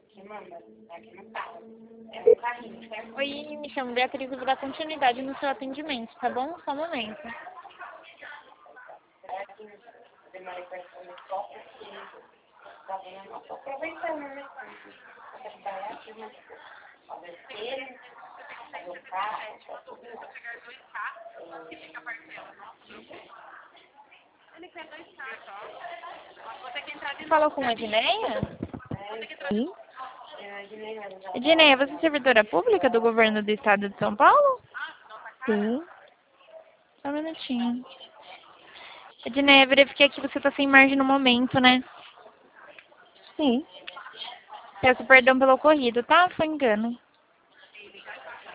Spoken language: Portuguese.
que manda. Aqui não tá. É um carrinho, certo? Oi, me chamo Beatriz, eu vou dar continuidade no seu atendimento, tá bom? Só um momento. Será que demorei pra responder só porque tá vendo? Eu tô aproveitando, né? Pra trabalhar aqui, mas fazer feira, fazer o carro, fazer tudo. Você falou com a Edneia? Sim, Edneia, você é servidora pública do governo do estado de São Paulo? sim, Só um minutinho. Edneia, verifiquei que você tá sem margem no momento, né? sim. Peço perdão pelo ocorrido, tá? Foi engano.